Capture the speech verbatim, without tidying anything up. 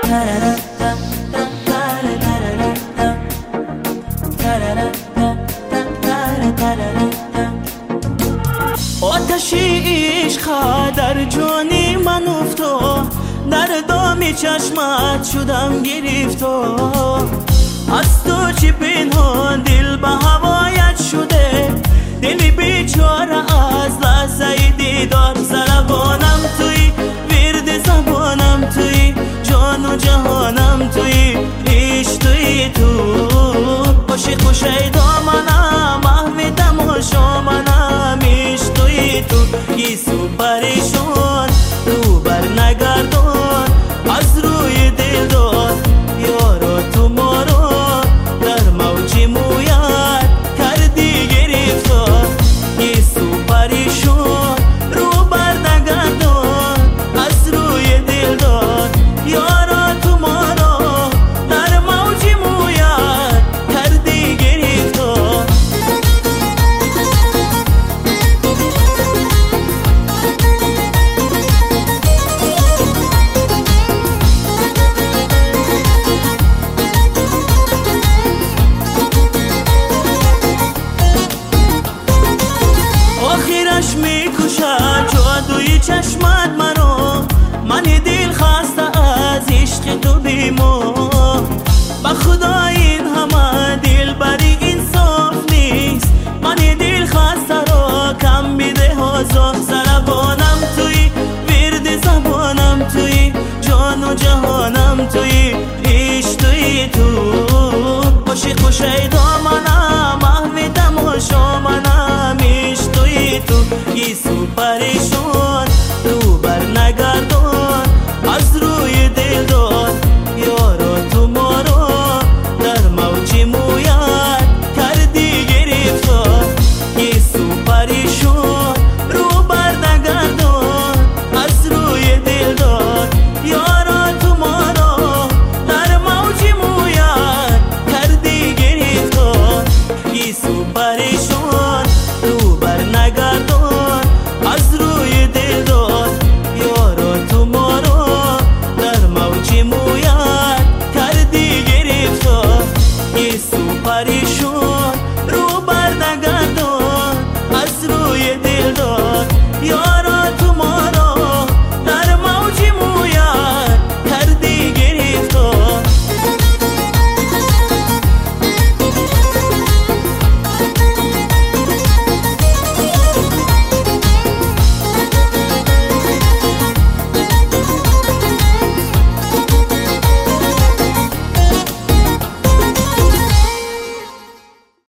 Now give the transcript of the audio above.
آتشی عشق در جانی من افتاد، در دامی چشمت شدم گرفتا. از تو چی پنهان دل به هوایت شده، دل بیچاره از لحظه دیدار. سربانم توی، ورد زبانم توی، جان و جهانم توی، عشق توی تو. عاشق و شیدا منم، محو تماشا منم، عشق توی تو. گیسو پریشان رو بر نگردان، از روی دل داد یارا تو ما را در موج مویت کردی گرفتار. گیسو پریشان رو بر نگردان، از روی دل داد یارا تو ما را در موج مویت کردی گرفتار. آخرش میکشد جادوی چشمت منو، من دل خسته از عشق تو بیمار.